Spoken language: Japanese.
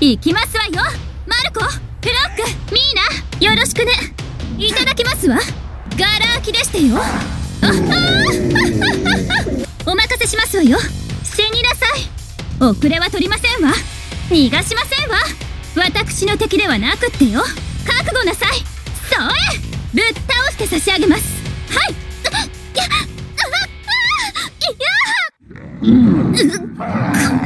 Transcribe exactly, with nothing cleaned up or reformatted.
行きますわよ。マルコ、フロック、ミーナ、よろしくね。いただきますわ。ガラ空きでしてよ。ああお任せしますわよ。死になさい。遅れは取りませんわ。逃がしませんわ。私の敵ではなくってよ。覚悟なさい。そうえ、ぶっ倒して差し上げます。はい。いや、ああ、いや、うっ、